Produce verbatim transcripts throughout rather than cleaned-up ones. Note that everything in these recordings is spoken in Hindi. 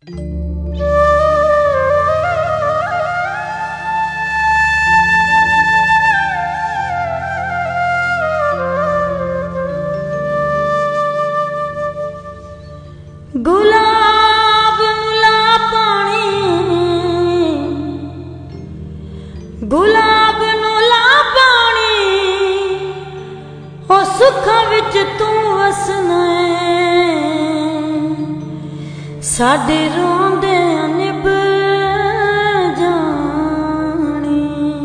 गुलाब नुला पानी, गुलाब नुला पानी, ओ सुखा विच तू वसना साडे रोंदे निभ जानी।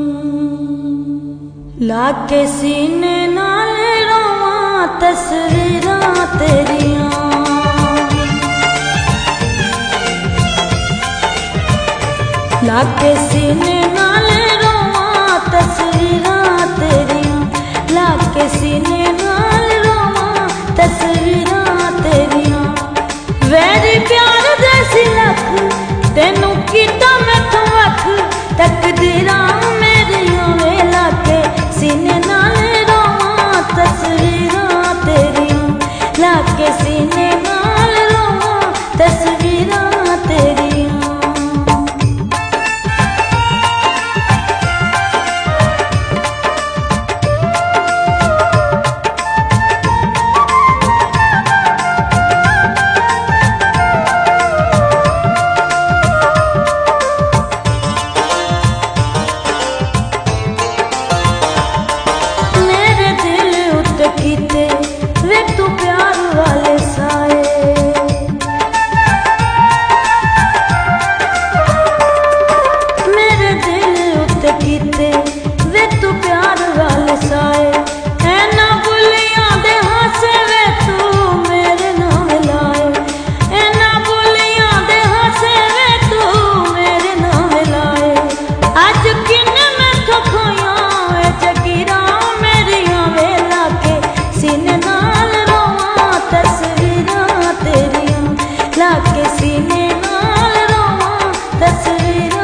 लाके सीने नाल रोवां तस्वीरां तेरियां, लाके सीने नाल रोवां तस्वीरां तेरियां, लाके सीने नाल रोवां तस्वीरां तेरियां। वैरी प्यार जैसी लख तेनू कीता मैथों वख, तकदीरां मेरियां वे लाके सीने नाल रोवां तस्वीरां तेरियां, लाके सीने नाल रोवां तस्वीरां तेरियां। कीते वे तू प्यार वाले साए, मेरे दिल उत्ते कीते वे तू प्यार वाले साए। ऐना बुलियां दे हासे वे तू मेरे नाम लाए, ऐना बुलियां दे हासे वे तू मेरे नाम लाए। अज किन्ने मैथों खोइयां ए जगीरां मेरियां वे लाके सीने नाल रोवां तस्वीरां तेरियां, लाके सीने नाल रोवां तस्वीरां